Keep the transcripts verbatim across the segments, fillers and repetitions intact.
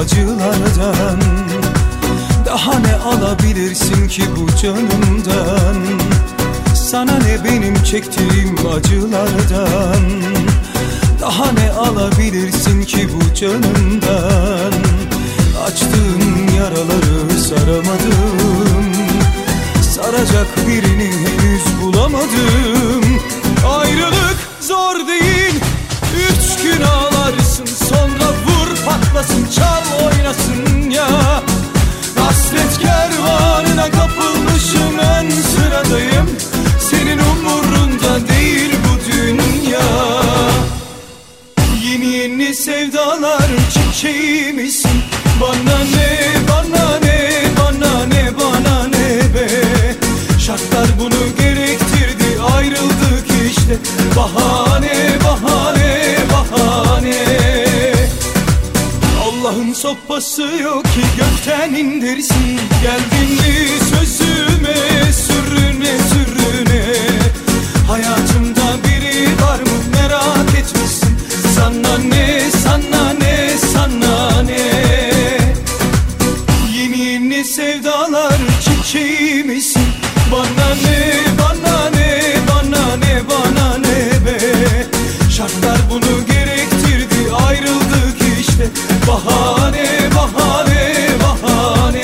acılardan. Daha ne alabilirsin ki bu canımdan? Sana ne benim çektiğim acılardan? Daha ne alabilirsin ki bu canımdan? Açtığın yaraları saramadım, saracak birini henüz bulamadım. Ayrılık zor değil, üç gün ağlarsın, sonra vur patlasın, çal oynasın ya. Hasret kervanına kapılmışım, en sıradayım, senin umurunda değil bu dünya. Yeni yeni sevdalar çiçeği misin? Bana ne, bana ne, bana ne, bana ne be. Şartlar bunu gerektirdi, ayrıldık işte. Bahane, bahane, bahane. Allah'ın sopası yok ki gökten indirsin. Geldin mi sözüme, sürüne sürüne. Hayatımda biri var mı merak etmişsin. Sana ne, sana ne, sana ne. Yeni yeni sevdalar çiçeği misin? Bana ne, bana ne, bana ne, bana ne be. Şartlar bunu gerektirdi, ayrıldık işte. Bahane, bahane, bahane.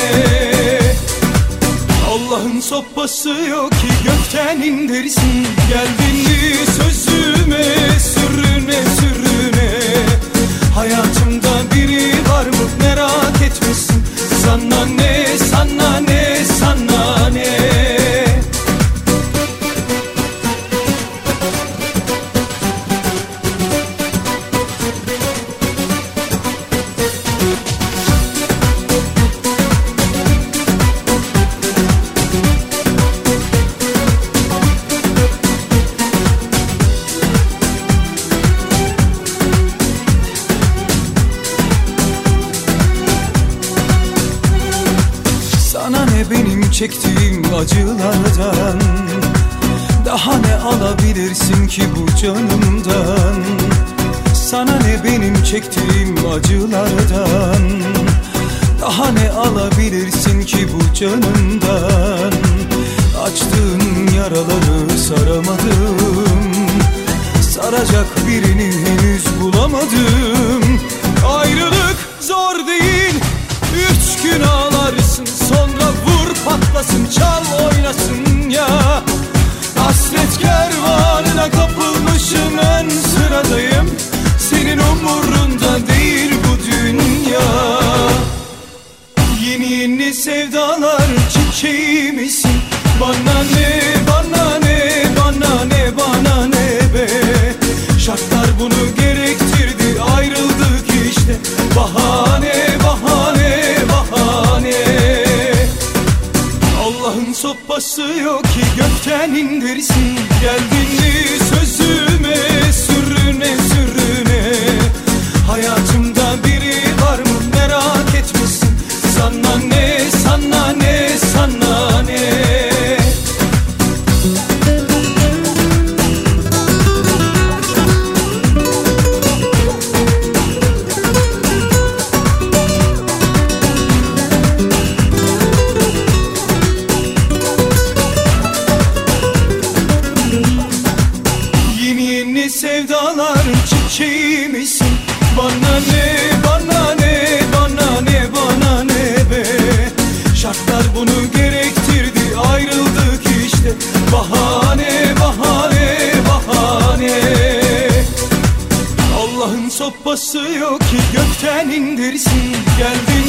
Allah'ın sopası yok ki gökten indirsin. Geldin mi sözüme, sürüne sürüne. Hayatımda biri var mı merak etmişsin. Sana ne, sana ne, sana ne. Sana ne benim çektiğim acılardan? Daha ne alabilirsin ki bu canımdan? Sana ne benim çektiğim acılardan? Daha ne alabilirsin ki bu canımdan? Açtığın yaraları saramadım, saracak birini henüz bulamadım. Ayrılık zor değil, üç gün ağlarsın, sonra vur patlasın, çal oynasın ya. Hasret kervanına kapılmışım, en sıradayım, senin umurunda değil bu dünya. Yeni yeni sevdalar çiçeği misin? Bana ne, bana ne, bana ne, bana ne be. Şartlar bunu gerektirdi, ayrıldık işte. Bahane, bahane, bahane. Allah'ın sopası yok ki gökten indirsin. Geldin mi sözüme, sürüne sürüne. Hayatımda biri var mı merak etmişsin. Sana ne, sana ne, sana ne. Sevdalar çiçeği misin? Bana ne, bana ne, bana ne, bana ne be. Şartlar bunu gerektirdi, ayrıldık işte. Bahane, bahane, bahane. Allah'ın sopası yok ki gökten indirsin. Geldin